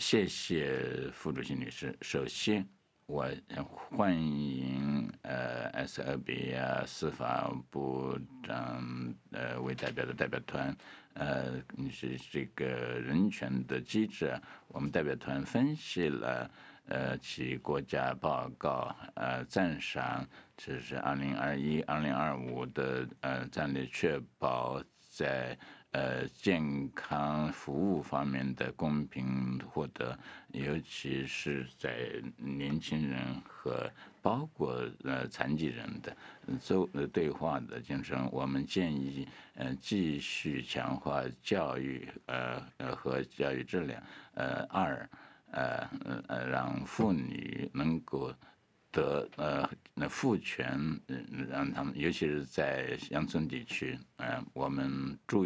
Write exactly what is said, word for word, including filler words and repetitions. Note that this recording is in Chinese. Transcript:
谢谢副主席女士。首先，我欢迎呃 S L B 啊司法部长呃为代表的代表团，呃是这个人权的机制，我们代表团分析了呃其国家报告，呃赞赏这是二零二一、二零二五的呃战略确保在呃健康服务方面的公平获得，尤其是在年轻人和包括呃残疾人的周呃对话的精神。我们建议呃继续强化教育呃呃和教育质量。呃二呃呃让妇女能够得呃那赋权，让他们尤其是在乡村地区，呃我们注意